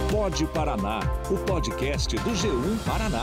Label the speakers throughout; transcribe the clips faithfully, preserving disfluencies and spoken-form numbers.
Speaker 1: Pode Paraná, o podcast do G um Paraná.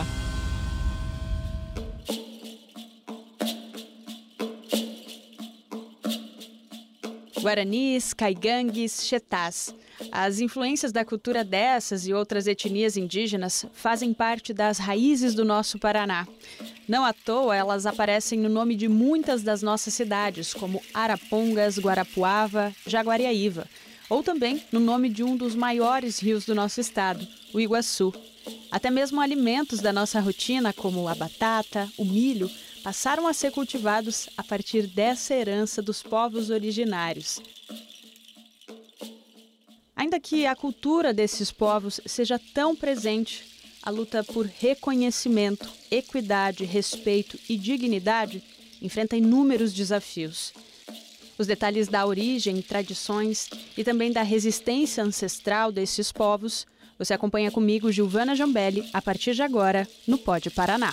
Speaker 2: Guaranis, caigangues, chetás. As influências da cultura dessas e outras etnias indígenas fazem parte das raízes do nosso Paraná. Não à toa, elas aparecem no nome de muitas das nossas cidades, como Arapongas, Guarapuava, Jaguariaíva, ou também no nome de um dos maiores rios do nosso estado, o Iguaçu. Até mesmo alimentos da nossa rotina, como a batata, o milho, passaram a ser cultivados a partir dessa herança dos povos originários. Ainda que a cultura desses povos seja tão presente, a luta por reconhecimento, equidade, respeito e dignidade enfrenta inúmeros desafios. Os detalhes da origem, tradições e também da resistência ancestral desses povos, você acompanha comigo, Giovana Jambelli, a partir de agora, no Pode Paraná.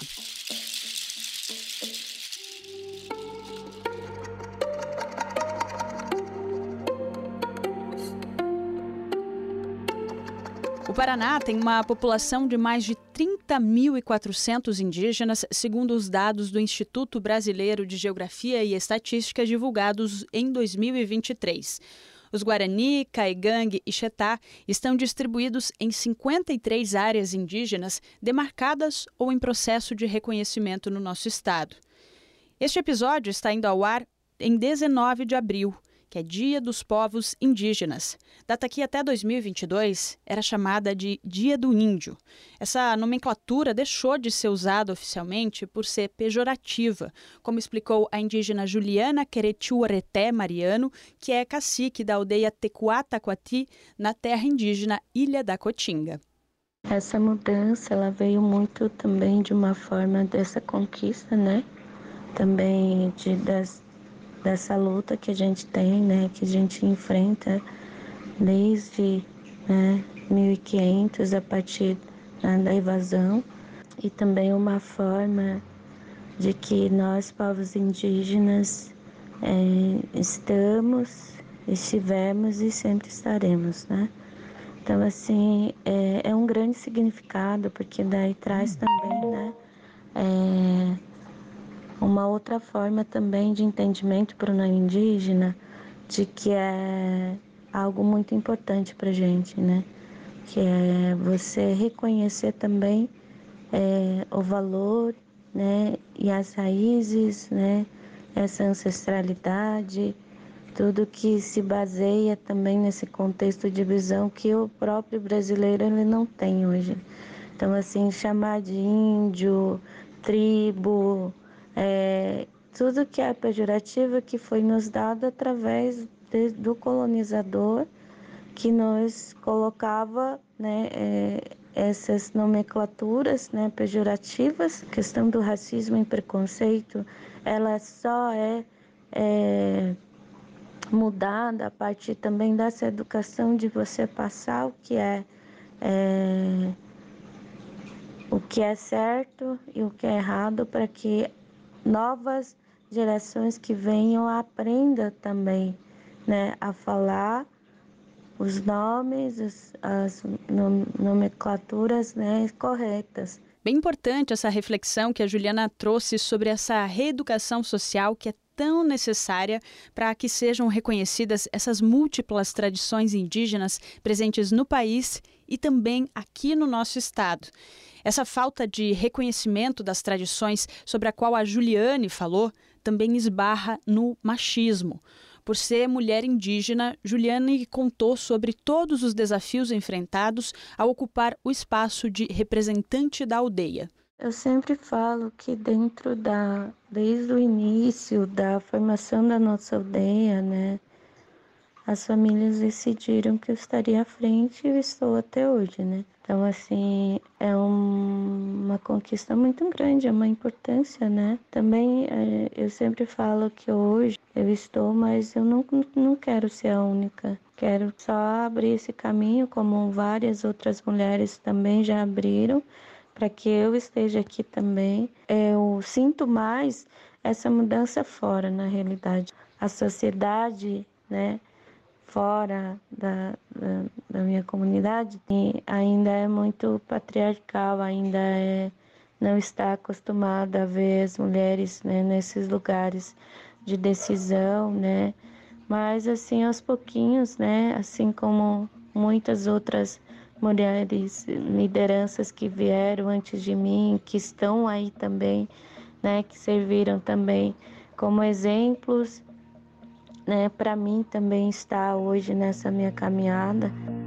Speaker 2: O Paraná tem uma população de mais de trinta mil e quatrocentos indígenas, segundo os dados do Instituto Brasileiro de Geografia e Estatística divulgados em dois mil e vinte e três. Os Guarani, Caigangue e Chetá estão distribuídos em cinquenta e três áreas indígenas demarcadas ou em processo de reconhecimento no nosso estado. Este episódio está indo ao ar em dezenove de abril, que é Dia dos Povos Indígenas, data que até dois mil e vinte e dois era chamada de Dia do Índio. Essa nomenclatura deixou de ser usada oficialmente por ser pejorativa, como explicou a indígena Juliana Queretiuareté Mariano, que é cacique da aldeia Tecuataquati, na terra indígena Ilha da Cotinga.
Speaker 3: Essa mudança ela veio muito também de uma forma dessa conquista, né? Também de, das dessa luta que a gente tem, né, que a gente enfrenta desde né, mil e quinhentos, a partir né, da invasão, e também uma forma de que nós, povos indígenas, é, estamos, estivemos e sempre estaremos, né? Então, assim, é, é um grande significado, porque daí traz também, né, é, uma outra forma também de entendimento para o não indígena, de que é algo muito importante para a gente, né? Que é você reconhecer também é, o valor, né? E as raízes, né? Essa ancestralidade, tudo que se baseia também nesse contexto de visão que o próprio brasileiro ele não tem hoje. Então, assim, chamar de índio, tribo, É, tudo que é pejorativo que foi nos dado através de, do colonizador, que nos colocava né, é, essas nomenclaturas né, pejorativas. A questão do racismo e preconceito, ela só é, é mudada a partir também dessa educação de você passar o que é, é o que é certo e o que é errado, para que novas gerações que venham aprendam também, né, a falar os nomes, as, as nomenclaturas, né, corretas.
Speaker 2: Bem importante essa reflexão que a Juliana trouxe sobre essa reeducação social que é tão necessária para que sejam reconhecidas essas múltiplas tradições indígenas presentes no país e também aqui no nosso estado. Essa falta de reconhecimento das tradições sobre a qual a Juliane falou também esbarra no machismo. Por ser mulher indígena, Juliane contou sobre todos os desafios enfrentados ao ocupar o espaço de representante da aldeia.
Speaker 3: Eu sempre falo que dentro da, desde o início da formação da nossa aldeia, né, as famílias decidiram que eu estaria à frente e eu estou até hoje, né. Então, assim, é um, uma conquista muito grande, é uma importância, né. Também é, eu sempre falo que hoje eu estou, mas eu não, não quero ser a única. Quero só abrir esse caminho, como várias outras mulheres também já abriram, para que eu esteja aqui também. Eu sinto mais essa mudança fora, na realidade. A sociedade, né, fora da, da, da minha comunidade, e ainda é muito patriarcal, ainda é, não está acostumada a ver as mulheres, né, nesses lugares de decisão, né? Mas assim, aos pouquinhos, né, assim como muitas outras mulheres lideranças que vieram antes de mim, que estão aí também, né, que serviram também como exemplos, né, para mim também está hoje nessa minha caminhada.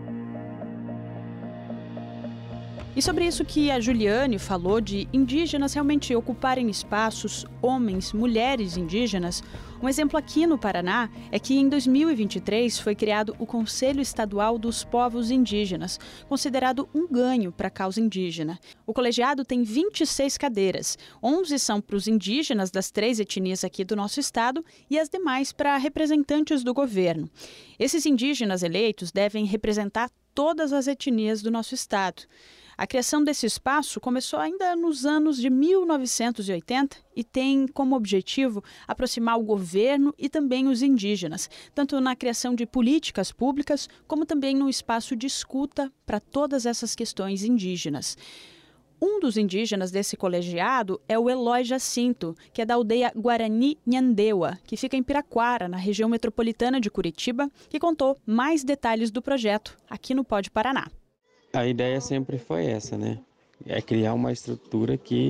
Speaker 2: E sobre isso que a Juliane falou de indígenas realmente ocuparem espaços, homens, mulheres indígenas, um exemplo aqui no Paraná é que em dois mil e vinte e três foi criado o Conselho Estadual dos Povos Indígenas, considerado um ganho para a causa indígena. O colegiado tem vinte e seis cadeiras, onze são para os indígenas das três etnias aqui do nosso estado e as demais para representantes do governo. Esses indígenas eleitos devem representar todas as etnias do nosso estado. A criação desse espaço começou ainda nos anos de mil novecentos e oitenta e tem como objetivo aproximar o governo e também os indígenas, tanto na criação de políticas públicas, como também no espaço de escuta para todas essas questões indígenas. Um dos indígenas desse colegiado é o Eloy Jacinto, que é da aldeia Guarani Nhandeua, que fica em Piraquara, na região metropolitana de Curitiba, que contou mais detalhes do projeto aqui no Pode Paraná.
Speaker 4: A ideia sempre foi essa, né? É criar uma estrutura que,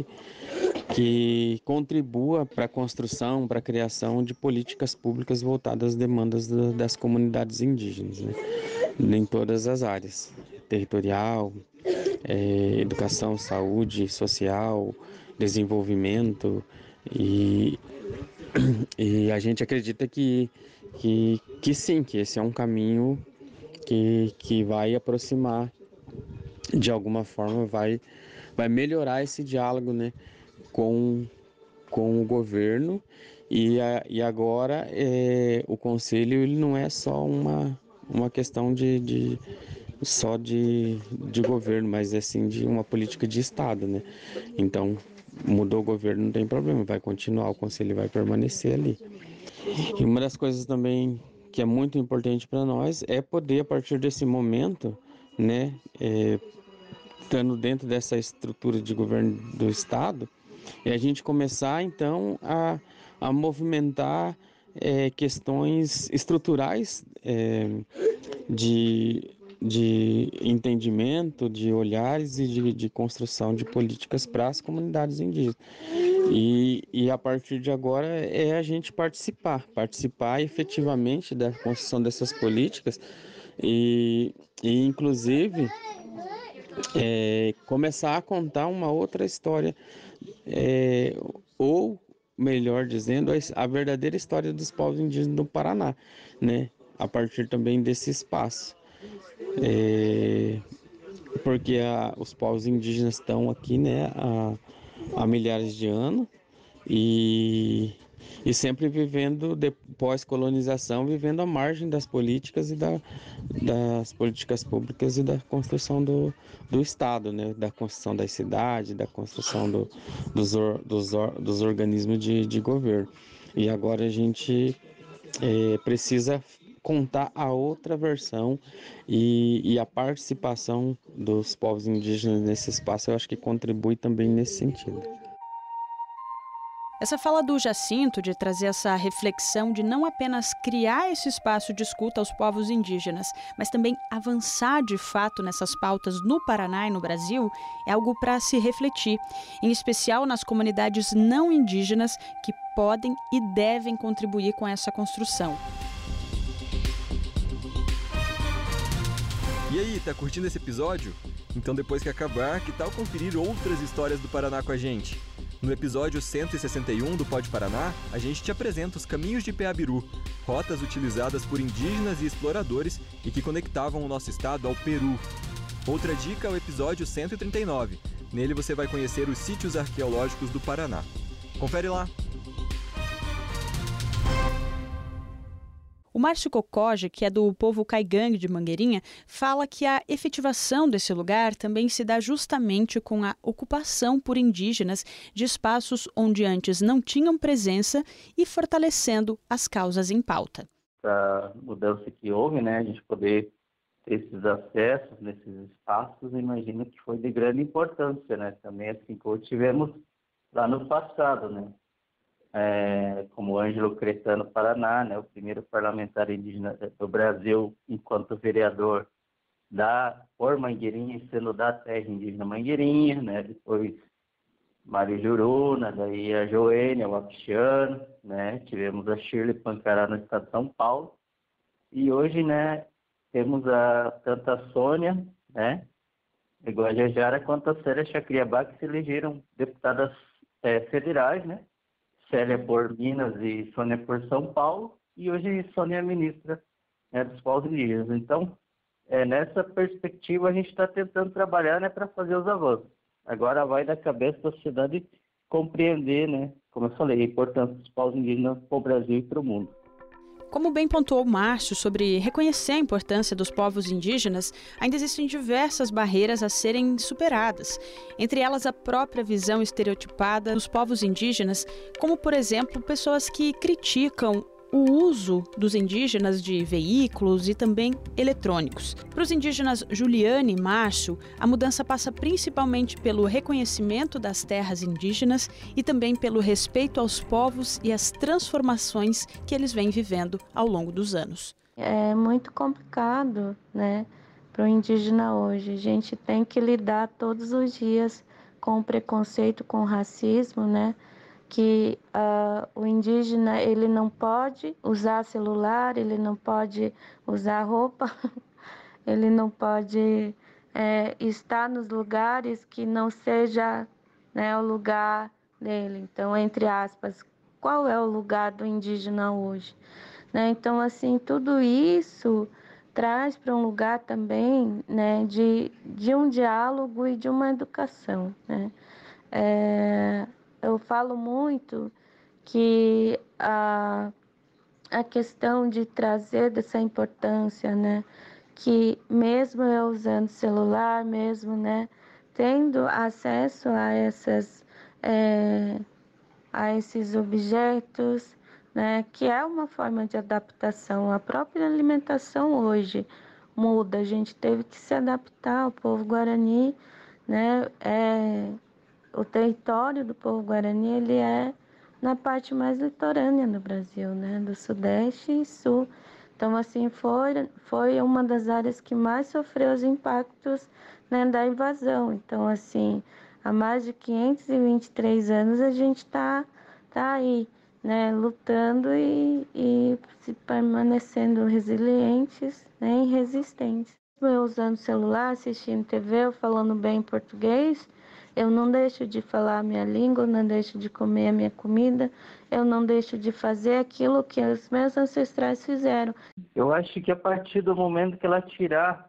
Speaker 4: que contribua para a construção, para a criação de políticas públicas voltadas às demandas da, das comunidades indígenas, né? Em todas as áreas, territorial, é, educação, saúde, social, desenvolvimento, e, e a gente acredita que, que, que sim, que esse é um caminho que, que vai aproximar, de alguma forma vai, vai melhorar esse diálogo, né, com, com o governo, e, a, e agora é, o conselho ele não é só uma, uma questão de, de, só de, de governo, mas assim de uma política de Estado, né? Então mudou o governo, não tem problema, vai continuar, o conselho vai permanecer ali. E uma das coisas também que é muito importante para nós é poder, a partir desse momento, né, é, estando dentro dessa estrutura de governo do Estado, é a gente começar então a, a movimentar é, questões estruturais é, de, de entendimento, de olhares e de, de construção de políticas para as comunidades indígenas. E, e a partir de agora é a gente participar, participar efetivamente da construção dessas políticas e, e inclusive, É, começar a contar uma outra história, é, ou melhor dizendo, a, a verdadeira história dos povos indígenas do Paraná, né? A partir também desse espaço, é, porque a, os povos indígenas estão aqui, né, há, há milhares de anos e E sempre vivendo, depois colonização, vivendo à margem das políticas e da, das políticas públicas e da construção do, do Estado, né? Da construção das cidades, da construção do, dos, or, dos, or, dos organismos de, de governo. E agora a gente é, precisa contar a outra versão e, e a participação dos povos indígenas nesse espaço, eu acho que contribui também nesse sentido.
Speaker 2: Essa fala do Jacinto de trazer essa reflexão de não apenas criar esse espaço de escuta aos povos indígenas, mas também avançar de fato nessas pautas no Paraná e no Brasil, é algo para se refletir, em especial nas comunidades não indígenas que podem e devem contribuir com essa construção.
Speaker 5: E aí, tá curtindo esse episódio? Então depois que acabar, que tal conferir outras histórias do Paraná com a gente? No episódio cento e sessenta e um do Pode Paraná, a gente te apresenta os caminhos de Peabiru, rotas utilizadas por indígenas e exploradores e que conectavam o nosso estado ao Peru. Outra dica é o episódio cento e trinta e nove. Nele você vai conhecer os sítios arqueológicos do Paraná. Confere lá!
Speaker 2: O Márcio Cocoge, que é do povo Caigangue de Mangueirinha, fala que a efetivação desse lugar também se dá justamente com a ocupação por indígenas de espaços onde antes não tinham presença e fortalecendo as causas em pauta.
Speaker 6: essa mudança que houve, né, a gente poder ter esses acessos nesses espaços, imagino que foi de grande importância, né, também assim como tivemos lá no passado, né, é, como Ângelo Cretano Paraná, né, o primeiro parlamentar indígena do Brasil enquanto vereador da por Mangueirinha, sendo da terra indígena Mangueirinha, né, depois Mário Juruna, daí a Joênia, o Apixiano, né? Tivemos a Shirley Pancará no estado de São Paulo. E hoje, né, temos a, tanto a Sônia, né, de Guajajara, quanto a Célia Chacriabá, que se elegeram deputadas é, federais, né? Célia por Minas e Sônia por São Paulo. E hoje Sônia é ministra, né, dos povos indígenas. Então, é, nessa perspectiva, a gente está tentando trabalhar, né, para fazer os avanços. Agora vai da cabeça da sociedade compreender, né, como eu falei, a importância dos povos indígenas para o Brasil e para o mundo.
Speaker 2: Como bem pontuou o Márcio sobre reconhecer a importância dos povos indígenas, ainda existem diversas barreiras a serem superadas, entre elas a própria visão estereotipada dos povos indígenas, como, por exemplo, pessoas que criticam o uso dos indígenas de veículos e também eletrônicos. Para os indígenas Juliane e Márcio, a mudança passa principalmente pelo reconhecimento das terras indígenas e também pelo respeito aos povos e às transformações que eles vêm vivendo ao longo dos anos.
Speaker 3: É muito complicado, né, para o indígena hoje. A gente tem que lidar todos os dias com o preconceito, com o racismo, né? Que uh, o indígena ele não pode usar celular, ele não pode usar roupa, ele não pode é, estar nos lugares que não seja, né, o lugar dele. Então, entre aspas, qual é o lugar do indígena hoje? Né? Então, assim, tudo isso traz para um lugar também, né, de, de um diálogo e de uma educação, né? É, eu falo muito que a, a questão de trazer dessa importância, né, que mesmo eu usando celular, mesmo, né, tendo acesso a essas é, a esses objetos, né, que é uma forma de adaptação. A própria alimentação hoje muda, a gente teve que se adaptar. O povo guarani, né, é o território do povo guarani, ele é na parte mais litorânea do Brasil, né? Do sudeste e sul. Então, assim, foi, foi uma das áreas que mais sofreu os impactos, né, da invasão. Então, assim, há mais de quinhentos e vinte e três anos a gente está tá aí, né, lutando e, e se permanecendo resilientes, né, e resistentes. Eu usando celular, assistindo T V, eu falando bem português, eu não deixo de falar a minha língua, eu não deixo de comer a minha comida, eu não deixo de fazer aquilo que os meus ancestrais fizeram.
Speaker 6: Eu acho que a partir do momento que ela tirar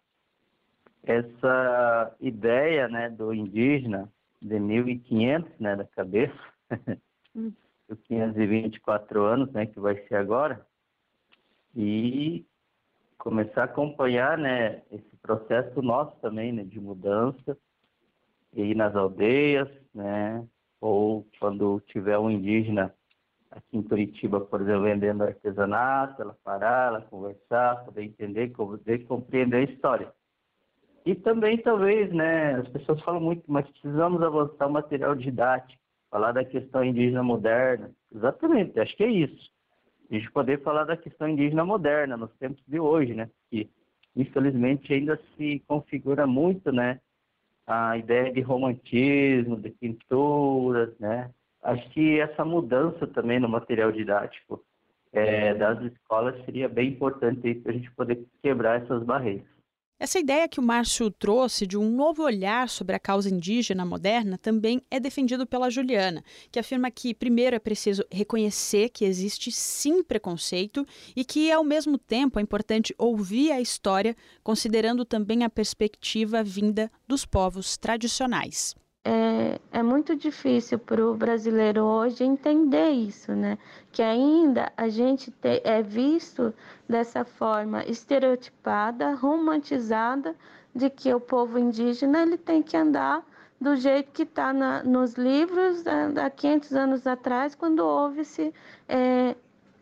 Speaker 6: essa ideia, né, do indígena de mil e quinhentos, né, da cabeça, dos quinhentos e vinte e quatro anos, né, que vai ser agora, e começar a acompanhar, né, esse processo nosso também, né, de mudança, e ir nas aldeias, né, ou quando tiver um indígena aqui em Curitiba, por exemplo, vendendo artesanato, ela parar, ela conversar, poder entender, poder compreender a história. E também, talvez, né, as pessoas falam muito, mas precisamos avançar o material didático, falar da questão indígena moderna. Exatamente, acho que é isso. A gente poder falar da questão indígena moderna nos tempos de hoje, né, que infelizmente ainda se configura muito, né, a ideia de romantismo, de pinturas, né? Acho que essa mudança também no material didático é, das escolas seria bem importante para a gente poder quebrar essas barreiras.
Speaker 2: Essa ideia que o Márcio trouxe de um novo olhar sobre a causa indígena moderna também é defendido pela Juliana, que afirma que, primeiro, é preciso reconhecer que existe sim preconceito e que, ao mesmo tempo, é importante ouvir a história, considerando também a perspectiva vinda dos povos tradicionais.
Speaker 3: É, é muito difícil para o brasileiro hoje entender isso, né? Que ainda a gente te, é visto dessa forma estereotipada, romantizada, de que o povo indígena ele tem que andar do jeito que está nos livros há quinhentos anos atrás, quando houve-se é,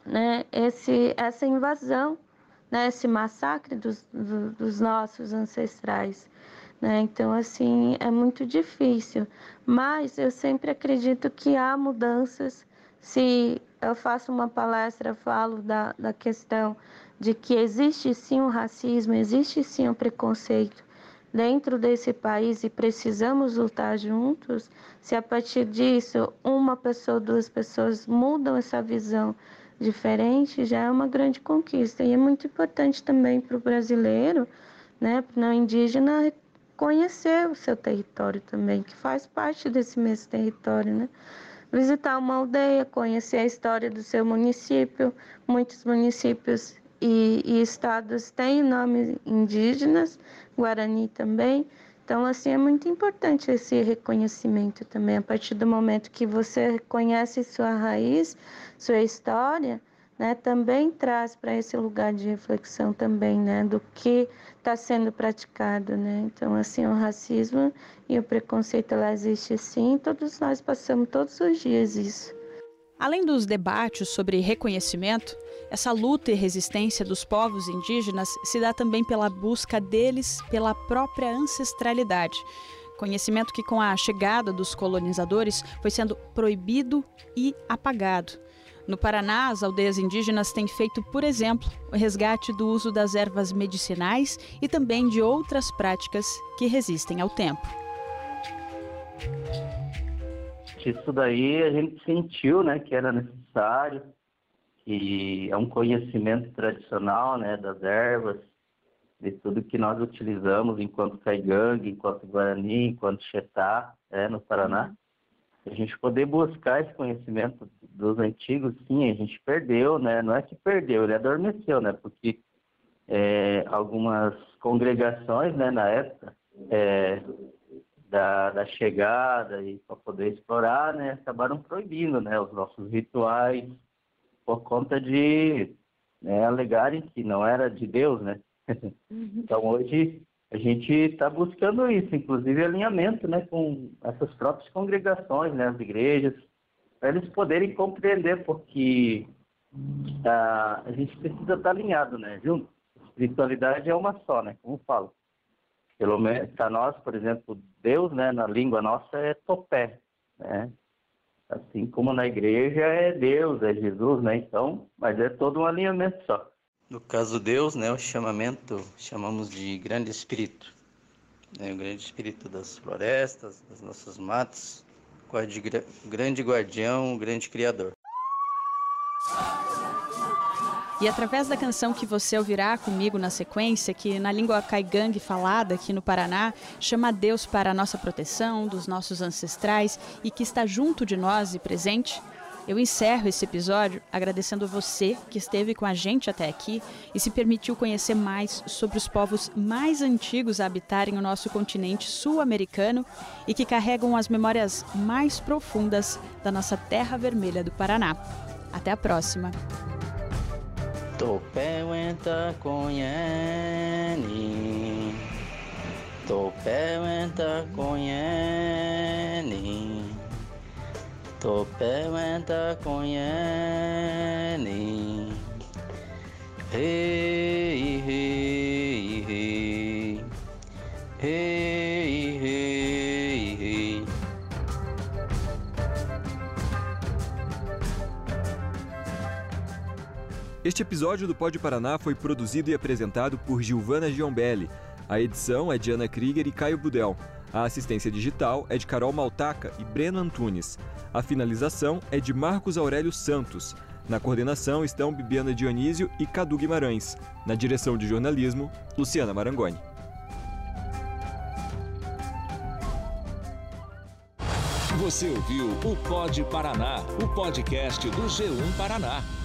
Speaker 3: né, esse, essa invasão, né, esse massacre dos, do, dos nossos ancestrais. Né? Então, assim, é muito difícil. Mas eu sempre acredito que há mudanças. Se eu faço uma palestra, falo da, da questão de que existe sim o racismo, existe sim o preconceito dentro desse país e precisamos lutar juntos, se a partir disso uma pessoa, duas pessoas mudam essa visão diferente, já é uma grande conquista. E é muito importante também para o brasileiro, né, para o não indígena, conhecer o seu território também, que faz parte desse mesmo território, né? Visitar uma aldeia, conhecer a história do seu município. Muitos municípios e, e estados têm nomes indígenas, Guarani também. Então, assim, é muito importante esse reconhecimento também. A partir do momento que você conhece sua raiz, sua história, né, também traz para esse lugar de reflexão também, né, do que está sendo praticado, né? Então, assim, o racismo e o preconceito, ela existe sim, todos nós passamos todos os dias isso.
Speaker 2: Além dos debates sobre reconhecimento, essa luta e resistência dos povos indígenas se dá também pela busca deles pela própria ancestralidade. Conhecimento que, com a chegada dos colonizadores, foi sendo proibido e apagado. No Paraná, as aldeias indígenas têm feito, por exemplo, o resgate do uso das ervas medicinais e também de outras práticas que resistem ao tempo.
Speaker 6: Isso daí a gente sentiu, né, que era necessário, que é um conhecimento tradicional, né, das ervas, de tudo que nós utilizamos enquanto caigangue, enquanto guarani, enquanto xetá, é, no Paraná. A gente poder buscar esse conhecimento dos antigos, sim, a gente perdeu, né? Não é que perdeu, ele adormeceu, né? Porque é, algumas congregações, né, na época é, da, da chegada e para poder explorar, né, acabaram proibindo, né, os nossos rituais por conta de, né, alegarem que não era de Deus, né? Então hoje a gente está buscando isso, inclusive alinhamento, né, com essas próprias congregações, né, as igrejas, para eles poderem compreender, porque ah, a gente precisa estar alinhado, né, junto. A espiritualidade é uma só, né, como eu falo. Pelo menos para nós, por exemplo, Deus, né, na língua nossa é topé, né, assim como na igreja é Deus, é Jesus, né, então, mas é todo um alinhamento só.
Speaker 7: No caso Deus, né, o chamamento chamamos de grande espírito, né, o grande espírito das florestas, das nossas matas, guardi, grande guardião, grande criador.
Speaker 2: E através da canção que você ouvirá comigo na sequência, que na língua caigangue falada aqui no Paraná, chama Deus para a nossa proteção, dos nossos ancestrais e que está junto de nós e presente, eu encerro esse episódio agradecendo a você que esteve com a gente até aqui e se permitiu conhecer mais sobre os povos mais antigos a habitarem o nosso continente sul-americano e que carregam as memórias mais profundas da nossa terra vermelha do Paraná. Até a próxima!
Speaker 7: Topé wenta conhene, Topé wenta conhene, Topé wenta conhene, hey, hey, hey, hey, hey, hey.
Speaker 5: Este episódio do Pod Paraná foi produzido e apresentado por Gilvana Giombelli. A edição é de Ana Krieger e Caio Budel. A assistência digital é de Carol Maltaca e Breno Antunes. A finalização é de Marcos Aurélio Santos. Na coordenação estão Bibiana Dionísio e Cadu Guimarães. Na direção de jornalismo, Luciana Marangoni.
Speaker 1: Você ouviu o Pod Paraná, o podcast do G um Paraná.